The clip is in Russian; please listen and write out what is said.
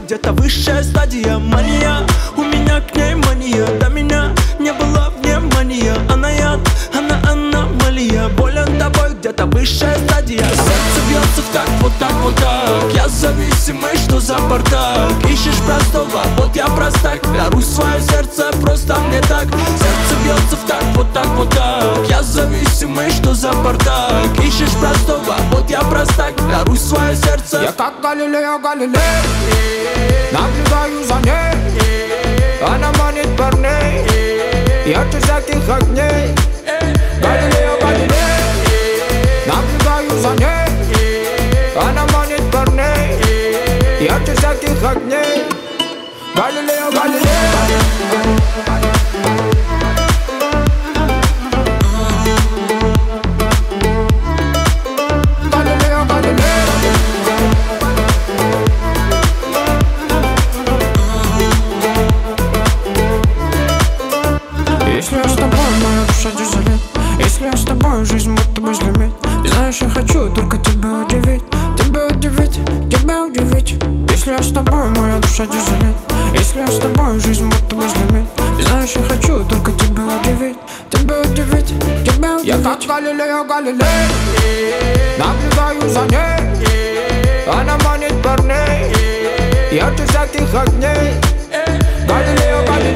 где-то высшая стадия мания. У меня к ней мания, до меня не было внимания. Она яд, она аномалия. Болен тобой, где-то высшая стадия. Сердце бьется в такт, вот так, вот так. Я зависимый, что за бардак? Ищешь простого, вот я простак. Даруй свое сердце, просто мне так. Сердце бьется в такт, вот так, вот так. Я зависимый, что за бардак? Ищешь простого, вот я простак. Даруй свое сердце. Я как Галилео Галилей, наблюдаю за ней. Она манит парней, ярче всяких огней. Галилео Галилей, наблюдаю за ней. Она манит парней, ярче всяких огней. Галилео Галилей. Если я с тобой, моя душа дизелит. Если я с тобой, жизнь будто бы взлюбит. И знаешь, я хочу только тебя удивить. Тебя удивить, тебя удивить. Если я с тобой, моя душа дизелит. Если я с тобой, жизнь будто бы взлюбит. И знаешь, я хочу только тебя удивить. Тебя удивить, тебя удивить. Я как Галилео Галилей, наблюдаю за ней. Она манит парней, ярче всяких огней. Галилео Галилей.